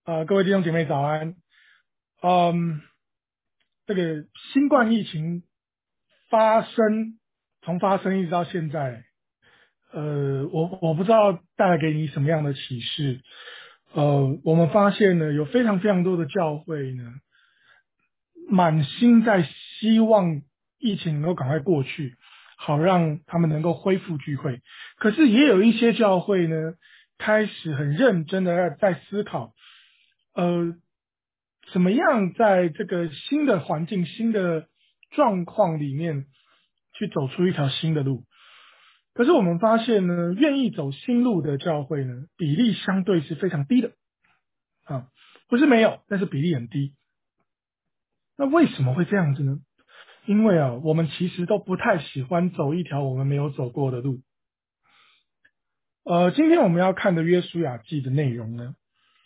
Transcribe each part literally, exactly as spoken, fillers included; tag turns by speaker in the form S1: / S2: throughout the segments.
S1: 呃，各位弟兄姐妹早安。嗯，这个新冠疫情发生，从发生一直到现在，呃，我我不知道带来给你什么样的启示。呃，我们发现呢，有非常非常多的教会呢，满心在希望疫情能够赶快过去，好让他们能够恢复聚会。可是也有一些教会呢，开始很认真的在思考，呃，怎么样在这个新的环境、新的状况里面去走出一条新的路。可是我们发现呢，愿意走新路的教会呢，比例相对是非常低的啊，不是没有，但是比例很低。那为什么会这样子呢？因为啊，我们其实都不太喜欢走一条我们没有走过的路。呃，今天我们要看的约书亚记的内容呢，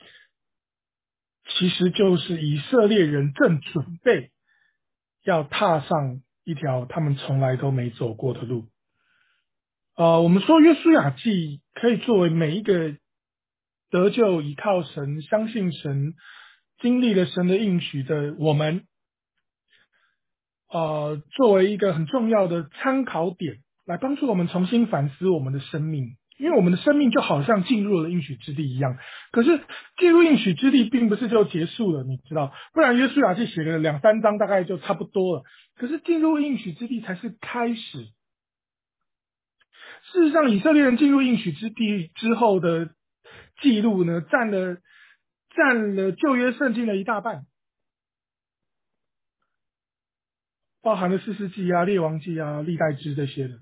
S1: 其实就是以色列人正准备要踏上一条他们从来都没走过的路。呃，我们说约书亚记可以作为每一个得救、依靠神、相信神、经历了神的应许的我们，呃，作为一个很重要的参考点，来帮助我们重新反思我们的生命。因为我们的生命就好像进入了应许之地一样，可是进入应许之地并不是就结束了，你知道，不然约书亚记写了两三章大概就差不多了。可是进入应许之地才是开始。事实上，以色列人进入应许之地之后的记录呢，占了占了旧约圣经的一大半，包含了士师记啊、列王记啊、历代志这些的。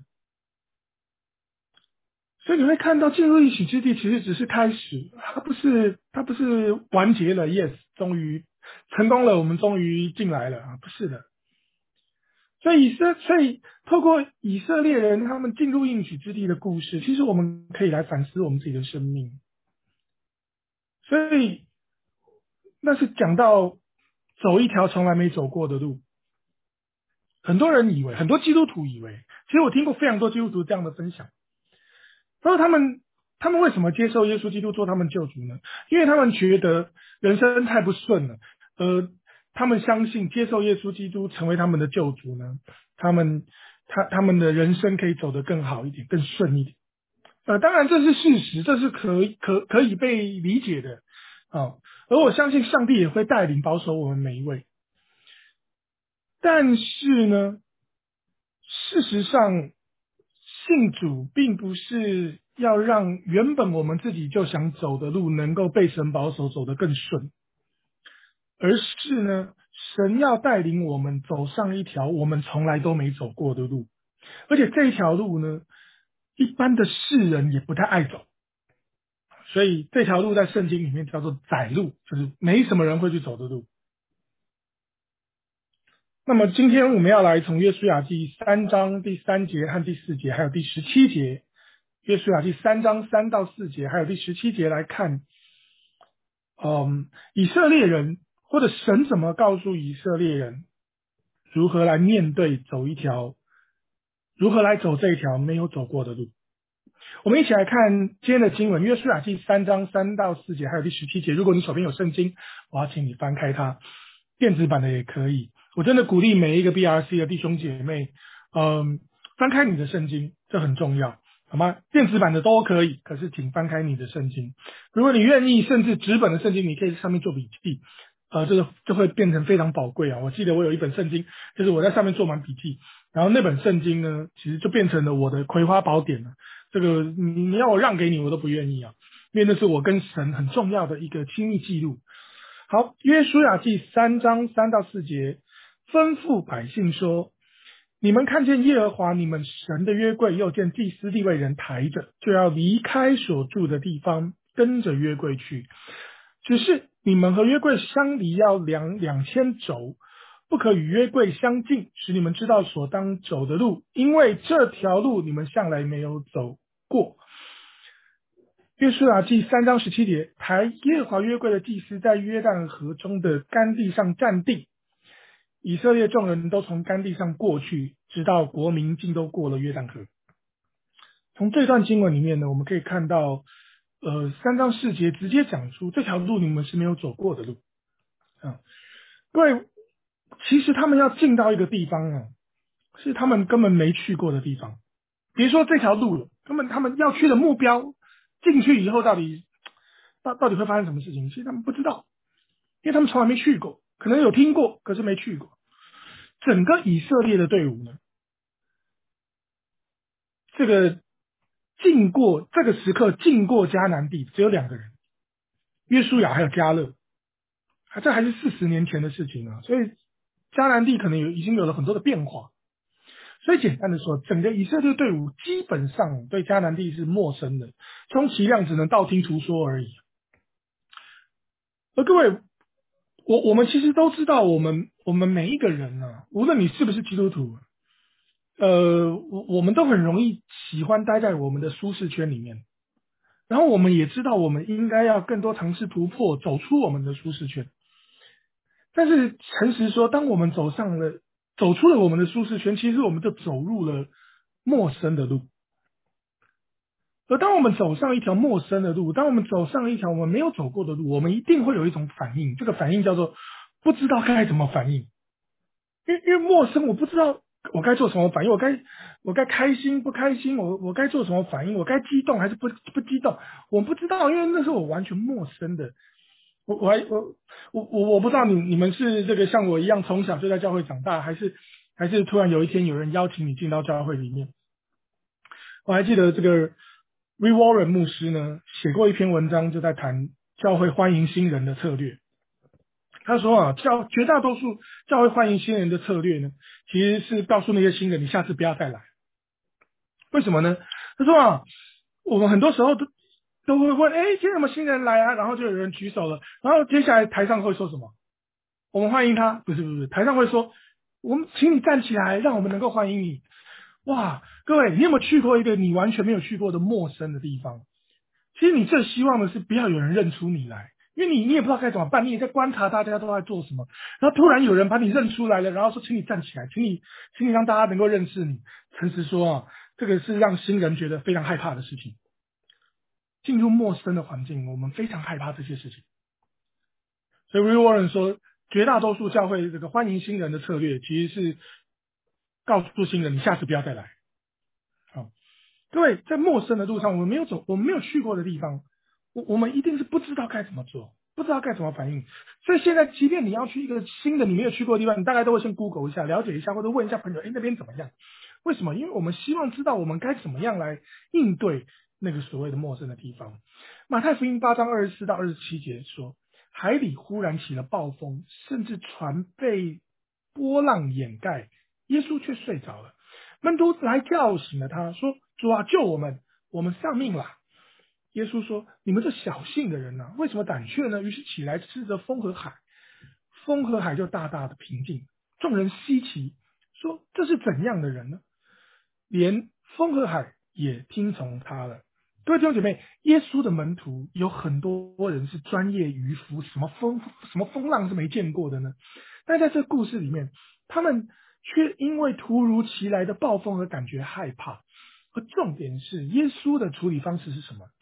S1: 所以你会看到进入应许之地其实只是开始，它不是它不是完结了 ，yes， 终于成功了，我们终于进来了啊，不是的。所以以色所以透过以色列人他们进入应许之地的故事，其实我们可以来反思我们自己的生命。所以那是讲到走一条从来没走过的路。很多人以为，很多基督徒以为，其实我听过非常多基督徒这样的分享。然后他们他们为什么接受耶稣基督做他们救主呢？因为他们觉得人生太不顺了，呃，他们相信接受耶稣基督成为他们的救主呢，他们他他们的人生可以走得更好一点，更顺一点。呃，当然这是事实，这是可以可可以被理解的啊、哦。而我相信上帝也会带领保守我们每一位。但是呢，事实上，信主并不是要让原本我们自己就想走的路能够被神保守走得更顺，而是呢，神要带领我们走上一条我们从来都没走过的路，而且这一条路呢，一般的世人也不太爱走，所以这条路在圣经里面叫做窄路，就是没什么人会去走的路。那么今天我们要来从约书亚记三章第三节和第四节，还有第十七节，约书亚记三章三到四节，还有第十七节来看，嗯，以色列人或者神怎么告诉以色列人如何来面对走一条，如何来走这一条没有走过的路。我们一起来看今天的经文，约书亚记三章三到四节，还有第十七节。如果你手边有圣经，我要请你翻开它，电子版的也可以。我真的鼓励每一个 B R C 的弟兄姐妹，嗯，翻开你的圣经，这很重要，好吗？电子版的都可以，可是请翻开你的圣经。如果你愿意，甚至纸本的圣经，你可以在上面做笔记，呃，这个就会变成非常宝贵啊。我记得我有一本圣经，就是我在上面做满笔记，然后那本圣经呢，其实就变成了我的葵花宝典了。这个你你要我让给你，我都不愿意啊，因为那是我跟神很重要的一个亲密记录。好，约书亚记三章三到四节，吩咐百姓说：你们看见耶和华你们神的约柜，又见祭司利未人抬着，就要离开所住的地方，跟着约柜去。只是你们和约柜相离要两两千肘，不可与约柜相近，使你们知道所当走的路，因为这条路你们向来没有走过。约书亚记三章十七节，抬耶和华约柜的祭司在约旦河中的干地上站定，以色列众人都从干地上过去，直到国民尽都过了约旦河。从这段经文里面呢，我们可以看到， 呃三章四节直接讲出这条路你们是没有走过的路啊。各位，其实他们要进到一个地方啊，是他们根本没去过的地方。别说这条路了，根本他们要去的目标，进去以后到底到到底会发生什么事情，其实他们不知道，因为他们从来没去过，可能有听过，可是没去过。整个以色列的队伍呢，这个进过这个时刻进过迦南地只有两个人，约书亚还有迦勒，啊，这还是四十年前的事情啊，所以迦南地可能有已经有了很多的变化。所以简单的说，整个以色列队伍基本上对迦南地是陌生的，充其量只能道听途说而已。而各位，我我们其实都知道，我们我们每一个人啊，无论你是不是基督徒，呃，我我们都很容易喜欢待在我们的舒适圈里面。然后我们也知道，我们应该要更多尝试突破，走出我们的舒适圈。但是诚实说，当我们走上了走出了我们的舒适圈，其实我们就走入了陌生的路。而当我们走上一条陌生的路，当我们走上一条我们没有走过的路，我们一定会有一种反应，这个反应叫做不知道该怎么反应。因为因为陌生，我不知道我该做什么反应，我该我该开心不开心，我我该做什么反应，我该激动还是不不激动，我不知道，因为那是我完全陌生的。我我还我我我我不知道你你们是这个像我一样从小就在教会长大，还是还是突然有一天有人邀请你进到教会里面。我还记得这个 Ray Warren 牧师呢写过一篇文章，就在谈教会欢迎新人的策略。他说啊，教绝大多数教会欢迎新人的策略呢，其实是告诉那些新人，你下次不要再来。为什么呢？他说啊，我们很多时候都都会问，哎，今天有没有新人来啊？然后就有人举手了，然后接下来台上会说什么？我们欢迎他，不是不是，台上会说，我们请你站起来，让我们能够欢迎你。哇，各位，你有没有去过一个你完全没有去过的陌生的地方？其实你最希望的是不要有人认出你来，因为你你也不知道该怎么办，你也在观察大家都在做什么，然后突然有人把你认出来了，然后说请你站起来，请你请你让大家能够认识你。诚实说啊，这个是让新人觉得非常害怕的事情。进入陌生的环境，我们非常害怕这些事情。所以 Ray Warren 说，绝大多数教会这个欢迎新人的策略，其实是告诉新人你下次不要再来。好，各位，在陌生的路上，我们没有走，我们没有去过的地方，我我们一定是不知道该怎么做，不知道该怎么反应。所以现在，即便你要去一个新的你没有去过的地方，你大概都会先 Google 一下，了解一下，或者问一下朋友，哎，那边怎么样？为什么？因为我们希望知道我们该怎么样来应对那个所谓的陌生的地方。马太福音八章二十四到二十七节说，海里忽然起了暴风，甚至船被波浪掩盖，耶稣却睡着了。门徒来叫醒了他，说：主啊，救我们，我们丧命了。耶稣说：你们这小信的人啊，为什么胆怯呢？于是起来斥责风和海，风和海就大大的平静。众人稀奇，说：这是怎样的人呢？连风和海也听从他了。各位弟兄姐妹，耶稣的门徒有很多人是专业渔夫，什么风什么风浪是没见过的呢？但在这故事里面，他们却因为突如其来的暴风而感觉害怕。而重点是，耶稣的处理方式是什么？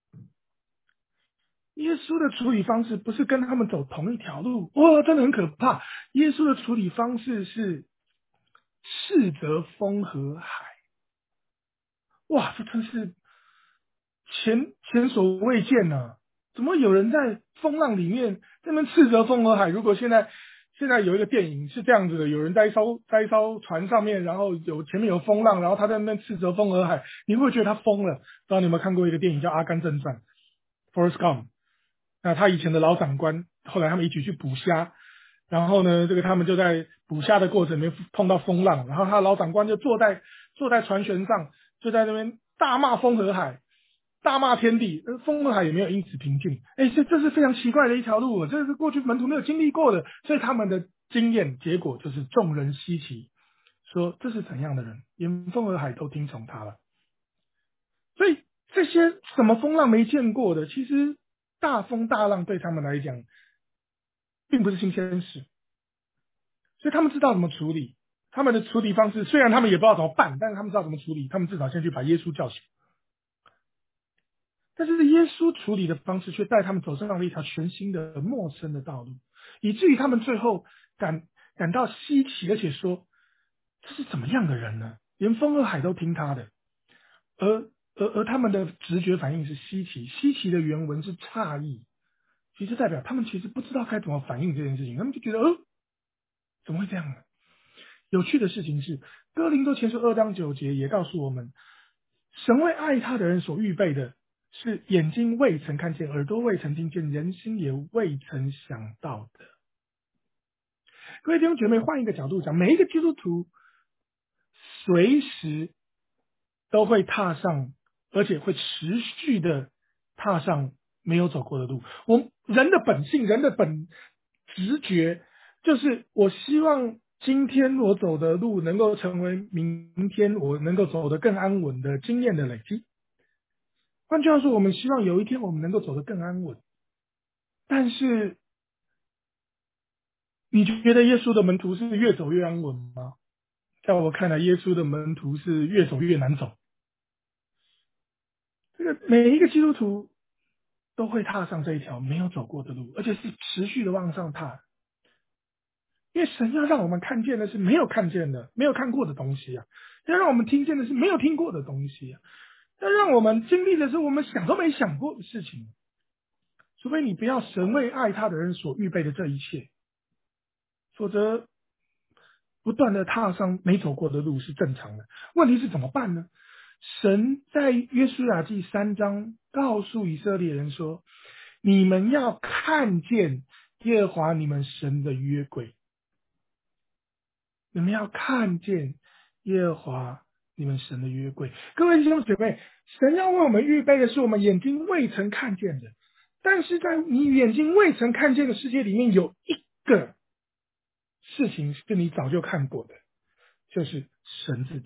S1: 耶稣的处理方式不是跟他们走同一条路，哇，真的很可怕。耶稣的处理方式是斥责风和海。哇，这真是前前所未见呐、啊！怎么有人在风浪里面在那边斥责风和海？如果现在现在有一个电影是这样子的，有人在一艘在一艘船上面，然后有前面有风浪，然后他在那边斥责风和海，你会不会觉得他疯了？不知道你有没有看过一个电影叫《阿甘正传》（Forrest Gump）？那他以前的老长官，后来他们一起去捕虾，然后呢，这个他们就在捕虾的过程里面碰到风浪，然后他老长官就坐在坐在船舷上，就在那边大骂风和海，大骂天地，风和海也没有因此平静。哎，这这是非常奇怪的一条路，这是过去门徒没有经历过的，所以他们的经验结果就是众人稀奇，说这是怎样的人，连风和海都听从他了。所以这些什么风浪没见过的，其实大风大浪对他们来讲并不是新鲜事，所以他们知道怎么处理。他们的处理方式虽然他们也不知道怎么办，但是他们知道怎么处理。他们至少先去把耶稣叫醒。 但是耶稣处理的方式却带他们走上了一条全新的陌生的道路，以至于他们最后感感到稀奇，而且说这是怎么样的人呢？连风和海都听他的。而而而他们的直觉反应是稀奇，稀奇的原文是诧异，其实代表他们其实不知道该怎么反应这件事情，他们就觉得，呃，怎么会这样呢？有趣的事情是，哥林多前书二章九节也告诉我们，神为爱他的人所预备的是眼睛未曾看见，耳朵未曾听见，人心也未曾想到的。各位弟兄姐妹，换一个角度讲，每一个基督徒随时都会踏上，而且会持续的踏上没有走过的路。我人的本性，人的本直觉，就是我希望今天我走的路能够成为明天我能够走得更安稳的经验的累积。换句话说，我们希望有一天我们能够走得更安稳。但是，你觉得耶稣的门徒是越走越安稳吗？在我看来，耶稣的门徒是越走越难走。这个每一个基督徒都会踏上这一条没有走过的路，而且是持续的往上踏。因为神要让我们看见的是没有看见的、没有看过的东西啊，要让我们听见的是没有听过的东西啊，要让我们经历的是我们想都没想过的事情。除非你不要神为爱他的人所预备的这一切，否则不断的踏上没走过的路是正常的。问题是怎么办呢？神在约书亚记三章告诉以色列人说，你们要看见耶和华你们神的约柜，你们要看见耶和华你们神的约柜。各位弟兄姐妹，神要为我们预备的是我们眼睛未曾看见的，但是在你眼睛未曾看见的世界里面，有一个事情是你早就看过的，就是神自己。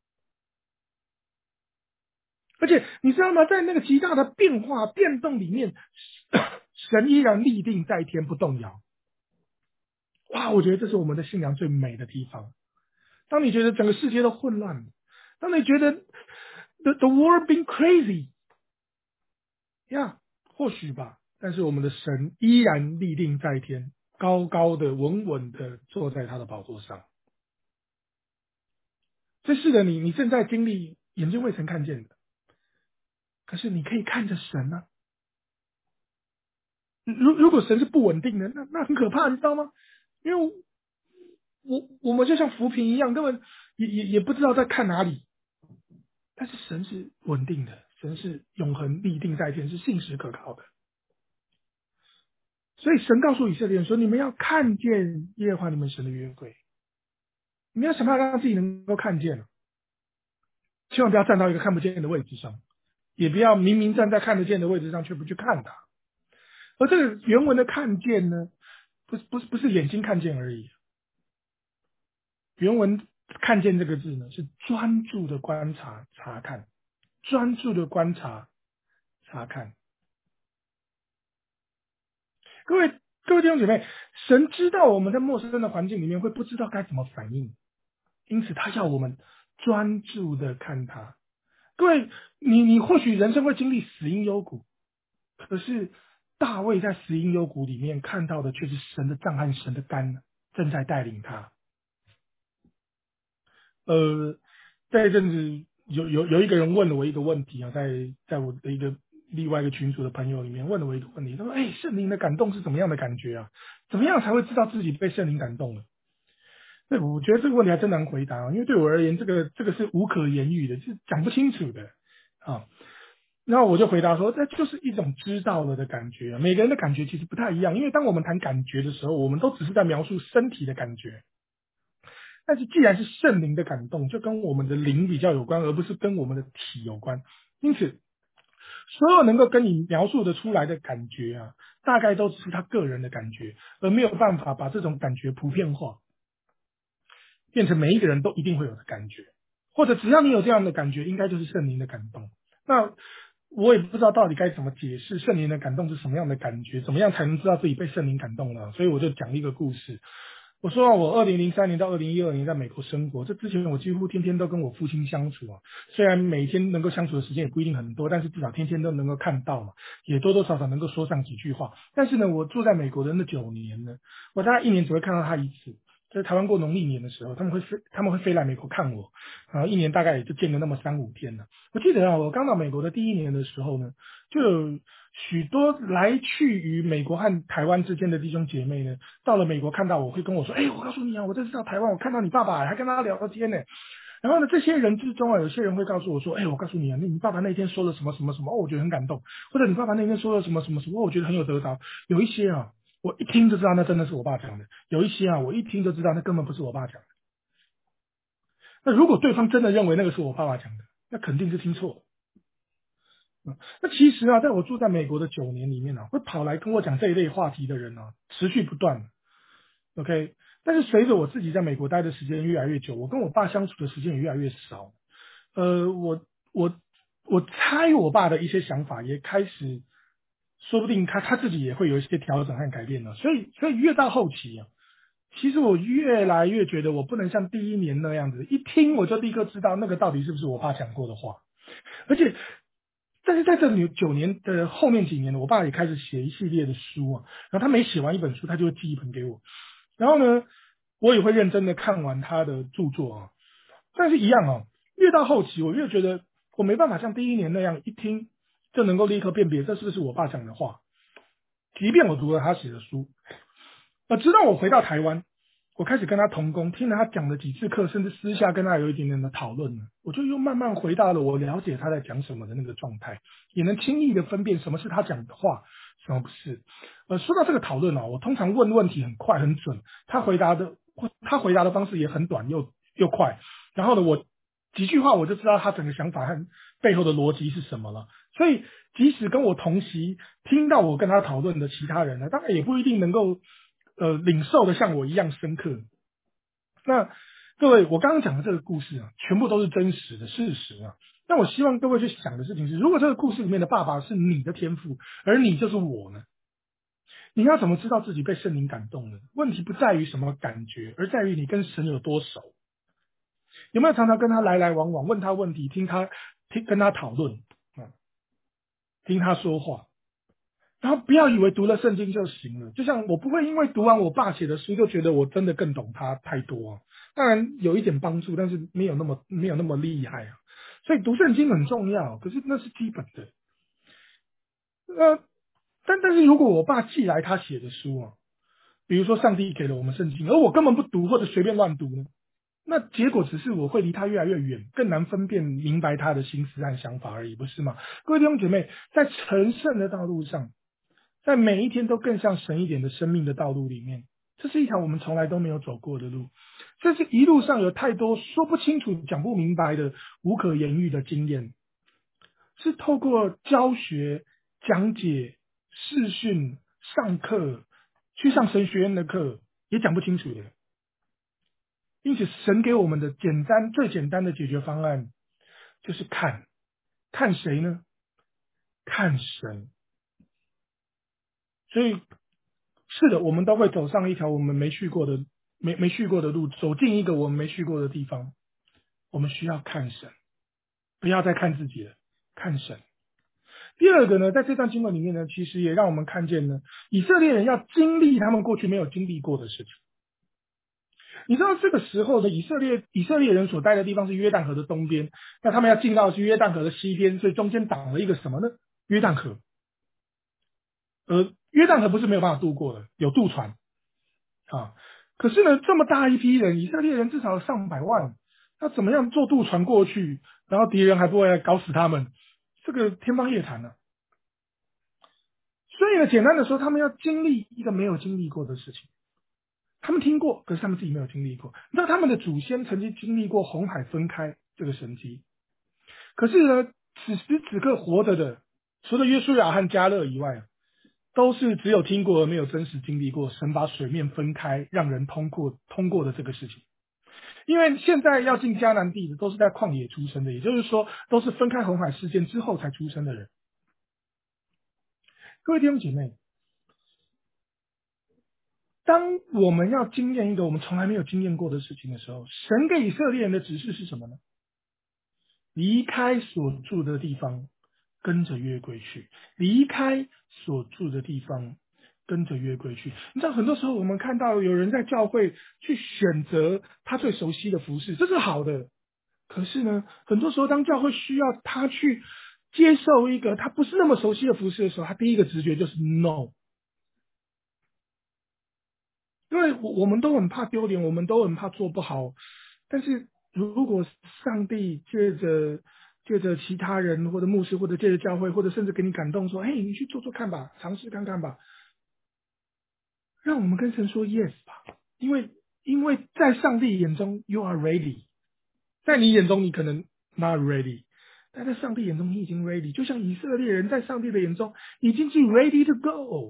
S1: 而且你知道吗？在那个极大的变化变动里面，神依然立定在天不动摇。哇，我觉得这是我们的信仰最美的地方。当你觉得整个世界都混乱了，当你觉得 the the world being crazy， 呀、yeah, 或许吧，但是我们的神依然立定在天，高高的、稳稳的坐在他的宝座上。这是的，你你正在经历眼睛未曾看见的，可是你可以看着神啊。如如果神是不稳定的，那那很可怕，你知道吗？因为我我我们就像浮萍一样，根本也也也不知道在看哪里。但是神是稳定的，神是永恒立定在天，是信实可靠的。所以神告诉以色列人说：“你们要看见耶和华你们神的约柜，你们要想办法让自己能够看见，千万不要站到一个看不见的位置上，也不要明明站在看得见的位置上却不去看它。而这个原文的看见呢，不是不是不是眼睛看见而已。原文看见这个字呢，是专注的观察、查看，专注的观察、查看。各位各位弟兄姐妹，神知道我们在陌生的环境里面会不知道该怎么反应，因此他要我们专注的看他。各位，你你或许人生会经历死荫幽谷，可是大卫在死荫幽谷里面看到的却是神的杖和神的竿正在带领他。呃，在一阵子有有有一个人问了我一个问题啊，在在我的一个另外一个群组的朋友里面问了我一个问题，他说：“哎，圣灵的感动是怎么样的感觉啊？怎么样才会知道自己被圣灵感动了？”对，我觉得这个问题还真难回答啊，因为对我而言，这个这个是无可言喻的，是讲不清楚的啊。然后我就回答说，这就是一种知道了的感觉。每个人的感觉其实不太一样，因为当我们谈感觉的时候，我们都只是在描述身体的感觉。但是既然是圣灵的感动，就跟我们的灵比较有关，而不是跟我们的体有关。因此，所有能够跟你描述的出来的感觉啊，大概都只是他个人的感觉，而没有办法把这种感觉普遍化，变成每一个人都一定会有的感觉。或者只要你有这样的感觉，应该就是圣灵的感动。那我也不知道到底该怎么解释圣灵的感动是什么样的感觉，怎么样才能知道自己被圣灵感动了？所以我就讲一个故事。 我说啊，我二零零三年到二零一二年在美国生活，这之前我几乎天天都跟我父亲相处啊。虽然每天能够相处的时间也不一定很多，但是至少天天都能够看到嘛，也多多少少能够说上几句话。但是呢，我住在美国的那九年呢，我大概一年只会看到他一次。在台湾过农历年的时候，他们会飞，他们会飞来美国看我，然后一年大概也就见个那么三五天呢。我记得啊，我刚到美国的第一年的时候呢，就有许多来去于美国和台湾之间的弟兄姐妹呢，到了美国看到我会跟我说：“哎，我告诉你啊，我这次到台湾，我看到你爸爸，还跟他聊天呢。”然后呢，这些人之中啊，有些人会告诉我说：“哎，我告诉你啊，你你爸爸那天说了什么什么什么，哦，我觉得很感动。”或者你爸爸那天说了什么什么什么，哦我觉得很有得着。有一些啊，我一听就知道那真的是我爸讲的；有一些啊，我一听就知道那根本不是我爸讲的。那如果对方真的认为那个是我爸爸讲的，那肯定是听错了。嗯，那其实啊，在我住在美国的九年里面呢、啊，会跑来跟我讲这一类话题的人呢、啊，持续不断。OK，但是随着我自己在美国待的时间越来越久，我跟我爸相处的时间也越来越少。呃，我我我猜我爸的一些想法也开始，说不定他他自己也会有一些调整和改变了。所以所以越到后期啊，其实我越来越觉得我不能像第一年那样子，一听我就立刻知道那个到底是不是我爸讲过的话。而且，但是在这里九年的后面几年呢，我爸也开始写一系列的书啊，然后他每写完一本书，他就会寄一本给我，然后呢，我也会认真的看完他的著作啊。但是，一样啊，越到后期，我越觉得我没办法像第一年那样一听就能够立刻辨别这是不是我爸讲的话，即便我读了他写的书。呃，直到我回到台湾，我开始跟他同工，听了他讲了几次课，甚至私下跟他有一点点的讨论了，我就又慢慢回到了我了解他在讲什么的那个状态，也能轻易的分辨什么是他讲的话，什么不是。呃，说到这个讨论啊，我通常问问题很快很准，他回答的他回答的方式也很短又又快，然后呢，我几句话我就知道他整个想法和背后的逻辑是什么了。所以，即使跟我同席听到我跟他讨论的其他人呢，当然也不一定能够呃领受的像我一样深刻。那各位，我刚刚讲的这个故事啊，全部都是真实的事实啊。那我希望各位去想的事情是，如果这个故事里面的爸爸是你的天赋，而你就是我呢，你要怎么知道自己被圣灵感动呢？问题不在于什么感觉，而在于你跟神有多熟，有没有常常跟他来来往往，问他问题，听他听跟他讨论啊，听他说话。然后不要以为读了圣经就行了，就像我不会因为读完我爸写的书就觉得我真的更懂他太多啊。当然有一点帮助，但是没有那么没有那么厉害啊。所以读圣经很重要，可是那是基本的。呃，但但是如果我爸寄来他写的书啊，比如说上帝给了我们圣经，而我根本不读或者随便乱读呢，那结果只是我会离他越来越远，更难分辨明白他的心思和想法而已，不是吗？各位弟兄姐妹，在成圣的道路上。在每一天都更像神一点的生命的道路里面，这是一条我们从来都没有走过的路。这是一路上有太多说不清楚、讲不明白的无可言喻的经验，是透过教学、讲解、视讯、上课、去上神学院的课也讲不清楚的。因此，神给我们的简单、最简单的解决方案就是看，看谁呢？看神。所以是的，我们都会走上一条我们没去过的、没没去过的路，走进一个我们没去过的地方。我们需要看神，不要再看自己了，看神。第二个呢，在这段经文里面呢，其实也让我们看见呢，以色列人要经历他们过去没有经历过的事情。你知道这个时候的以色列以色列人所待的地方是约旦河的东边，那他们要进到是约旦河的西边，所以中间挡了一个什么呢？约旦河。而约旦河不是没有办法渡过的，有渡船。啊，可是呢，这么大一批人，以色列人至少有上百万，那怎么样坐渡船过去，然后敌人还不会来搞死他们，这个天方夜谭呢、所以呢，简单的说，他们要经历一个没有经历过的事情，他们听过，可是他们自己没有经历过。你知道他们的祖先曾经经历过红海分开这个神迹，可是呢，此时此刻活着的，除了约书亚和加勒以外，都是只有听过而没有真实经历过神把水面分开，让人通过通过的这个事情。因为现在要进迦南地的都是在旷野出生的，也就是说，都是分开红海事件之后才出生的人。各位弟兄姐妹， 当我们要经验一个我们从来没有经验过的事情的时候，神给以色列人的指示是什么呢？离开所住的地方，跟着约柜去。离开所住的地方，跟着约柜去。你知道，很多时候我们看到有人在教会去选择他最熟悉的服饰，这是好的。可是呢，很多时候当教会需要他去接受一个他不是那么熟悉的服饰的时候，他第一个直觉就是 no。因为我我们都很怕丢脸，我们都很怕做不好。但是如果上帝借着借着其他人或者牧师或者借着教会或者甚至给你感动说，嘿，你去做做看吧，尝试看看吧，让我们跟神说 yes 吧。因为因为在上帝眼中 you are ready，在你眼中你可能 not ready，但在上帝眼中你已经 ready，就像以色列人在上帝的眼中已经是 ready to go。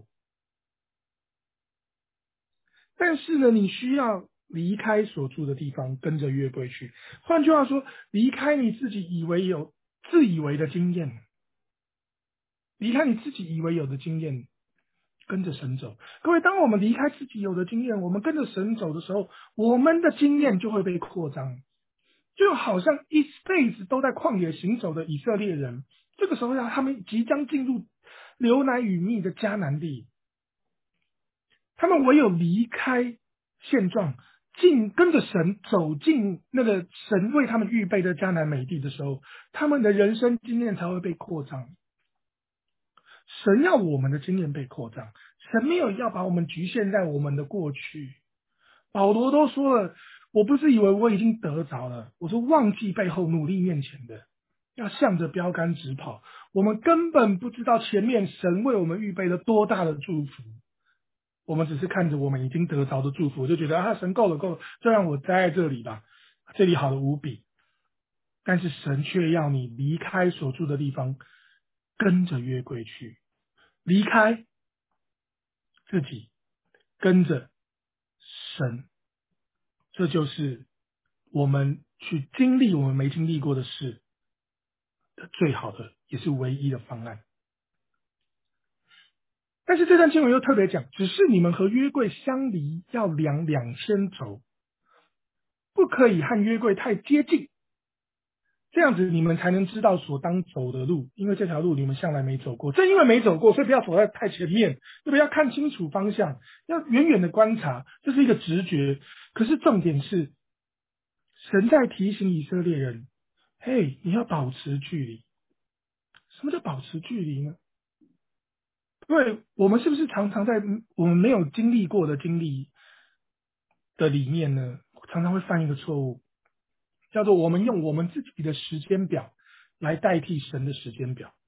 S1: 但是呢，你需要离开所住的地方，跟着约柜去。换句话说，离开你自己以为有自以为的经验，离开你自己以为有的经验，跟着神走。各位，当我们离开自己有的经验，我们跟着神走的时候，我们的经验就会被扩张。就好像一辈子都在旷野行走的以色列人，这个时候呀，他们即将进入流奶与蜜的迦南地。他们唯有离开现状，进跟着神走进那个神为他们预备的迦南美地的时候，他们的人生经验才会被扩张。神要我们的经验被扩张，神没有要把我们局限在我们的过去。保罗都说了，我不是以为我已经得着了，我是忘记背后努力面前的，要向着标杆直跑。我们根本不知道前面神为我们预备了多大的祝福。我们只是看着我们已经得着的祝福，就觉得啊，神够了够了，就让我待在这里吧，这里好的无比。但是神却要你离开所住的地方，跟着约柜去，离开自己，跟着神。这就是我们去经历我们没经历过的事的最好的，也是唯一的方案。但是这段经文又特别讲，只是你们和约柜相离要量两千轴，不可以和约柜太接近，这样子你们才能知道所当走的路，因为这条路你们向来没走过。正因为没走过，所以不要走在太前面，对不对？要看清楚方向，要远远的观察，这是一个直觉。可是重点是，神在提醒以色列人，嘿，你要保持距离。什么叫保持距离呢？因为我们是不是常常在我们没有经历过的经历的里面呢，常常会犯一个错误，叫做我们用我们自己的时间表来代替神的时间表。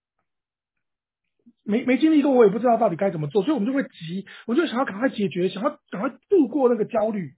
S1: 没没经历过，我也不知道到底该怎么做，所以我们就会急，我就想要赶快解决，想要赶快度过那个焦虑。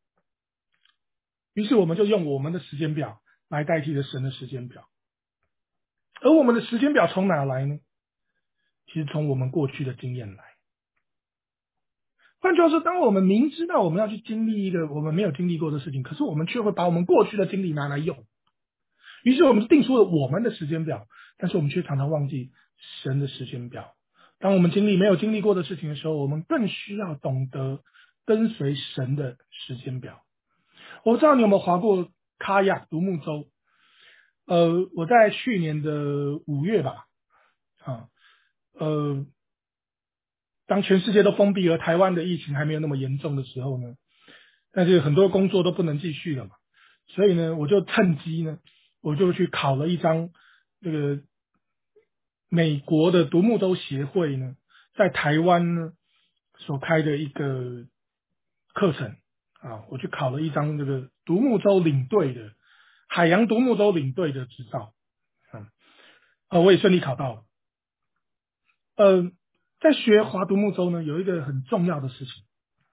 S1: 于是我们就用我们的时间表来代替了神的时间表。而我们的时间表从哪来呢？其实从我们过去的经验来。换句话说，当我们明知道我们要去经历一个我们没有经历过的事情，可是我们却会把我们过去的经历拿来用。于是我们就定出了我们的时间表，但是我们却常常忘记神的时间表。当我们经历没有经历过的事情的时候，我们更需要懂得跟随神的时间表。我不知道你有没有划过卡亚独木舟？呃，我在去年的五月吧，啊，呃，当全世界都封闭，而台湾的疫情还没有那么严重的时候呢，但是很多工作都不能继续了嘛，所以呢，我就趁机呢，我就去考了一张这个美国的独木舟协会呢，在台湾呢所开的一个课程啊，我去考了一张这个独木舟领队的海洋独木舟领队的执照，嗯，呃，我也顺利考到了。呃，在学划独木舟呢，有一个很重要的事情，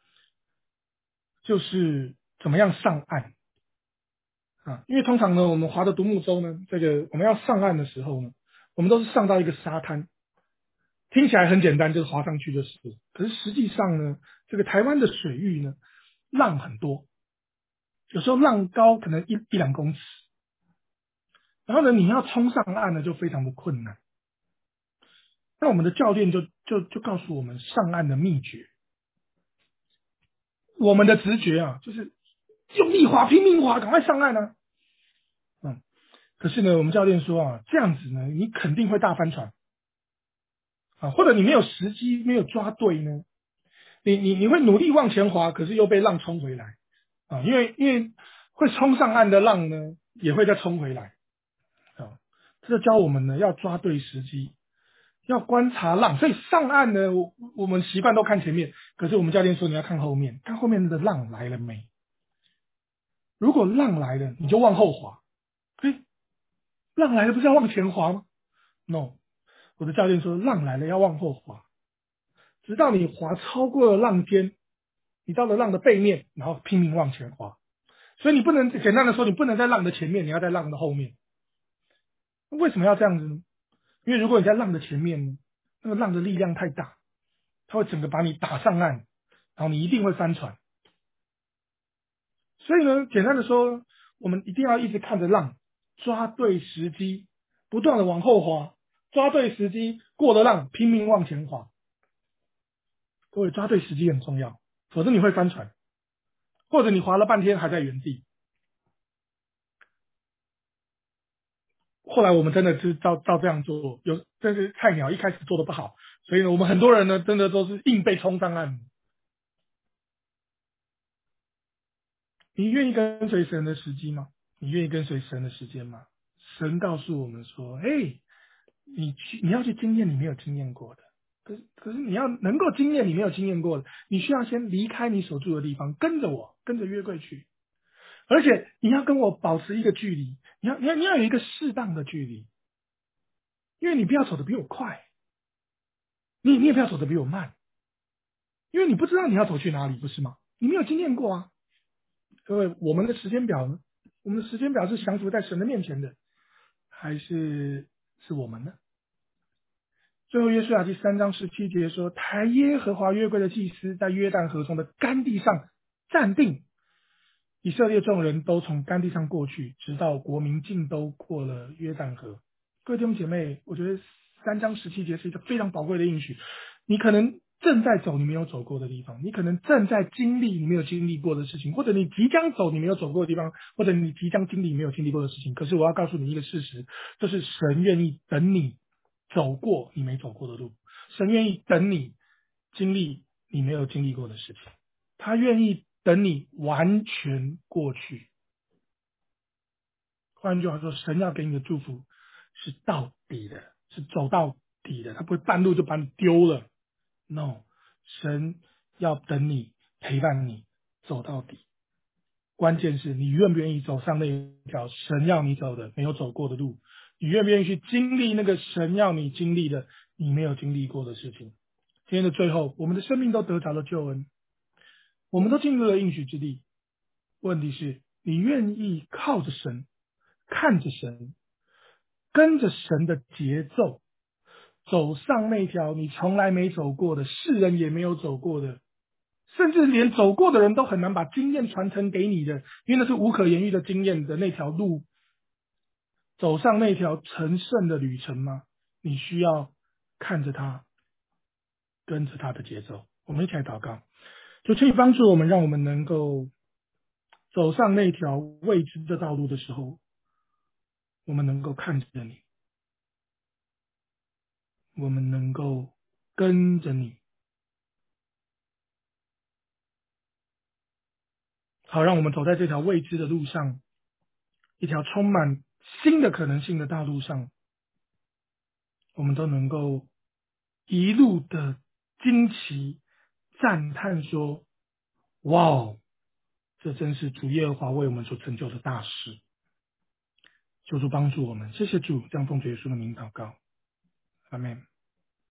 S1: 就是怎么样上岸啊。因为通常呢，我们划的独木舟呢，这个我们要上岸的时候呢，我们都是上到一个沙滩，听起来很简单，就是划上去就是。可是实际上呢，这个台湾的水域呢，浪很多，有时候浪高可能一一两公尺，然后呢，你要冲上岸呢，就非常的困难。那我们的教练就就就告诉我们上岸的秘诀， 我们的直觉啊，就是用力滑，拼命滑，赶快上岸啊。嗯，可是呢，我们教练说啊，这样子呢，你肯定会大翻船啊，或者你没有时机，没有抓对呢，你你你会努力往前滑，可是又被浪冲回来啊，因为因为会冲上岸的浪呢，也会再冲回来啊。这教我们呢要抓对时机，要观察浪。所以上岸呢，我我们习惯都看前面，可是我们教练说你要看后面，看后面的浪来了没。如果浪来了，你就往后滑。嘿，浪来了不是要往前滑吗？No，我的教练说浪来了要往后滑，直到你滑超过了浪尖，你到了浪的背面，然后拼命往前滑。所以你不能简单的说，你不能在浪的前面，你要在浪的后面。为什么要这样子呢？因为如果你在浪的前面呢，那个浪的力量太大，它会整个把你打上岸，然后你一定会翻船。所以呢，简单的说，我们一定要一直看着浪，抓对时机，不断的往后滑，抓对时机，过了浪拼命往前滑。各位抓对时机很重要，否则你会翻船，或者你滑了半天还在原地。后来我们真的是照照这样做，有但是菜鸟一开始做的不好，所以呢，我们很多人呢，真的都是硬被冲上岸。你愿意跟随神的时机吗？你愿意跟随神的时间吗？神告诉我们说：“哎，你去，你要去经验你没有经验过的。可是，可是你要能够经验你没有经验过的，你需要先离开你所住的地方，跟着我，跟着约柜去。而且你要跟我保持一个距离，你要，你要，你要有一个适当的距离，因为你不要走得比我快，你你也不要走得比我慢，因为你不知道你要走去哪里，不是吗？你没有经验过啊。各位，我们的时间表呢？我们的时间表是降服在神的面前的，还是是我们呢？”最后，约书亚记三章十七节说：“抬耶和华约柜的祭司在约旦河中的干地上站定，以色列众人都从干地上过去，直到国民尽都过了约旦河。”各位弟兄姐妹，我觉得三章十七节是一个非常宝贵的应许。你可能正在走你没有走过的地方，你可能正在经历你没有经历过的事情，或者你即将走你没有走过的地方，或者你即将经历你没有经历过的事情。可是我要告诉你一个事实，就是神愿意等你走过你没走过的路，神愿意等你经历你没有经历过的事情，他愿意等你完全过去。换句话说，神要给你的祝福是到底的，是走到底的，他不会半路就把你丢了。No，神要等你，陪伴你走到底。关键是你愿不愿意走上那一条神要你走的没有走过的路，你愿不愿意去经历那个神要你经历的你没有经历过的事情。今天的最后，我们的生命都得着了救恩，我们都进入了应许之地。问题是你愿意靠着神，看着神，跟着神的节奏，走上那条你从来没走过的，世人也没有走过的，甚至连走过的人都很难把经验传承给你的，因为那是无可言喻的经验的那条路，走上那条成圣的旅程吗？你需要看着他，跟着他的节奏。我们一起来祷告，就请你帮助我们，让我们能够走上那条未知的道路的时候，我们能够看着你，我们能够跟着你，好让我们走在这条未知的路上，一条充满新的可能性的大路上，我们都能够一路的惊奇赞叹说：哇哦，这真是主耶和华为我们所成就的大事。求主帮助我们，谢谢主，这样奉主耶稣的名祷告，阿们。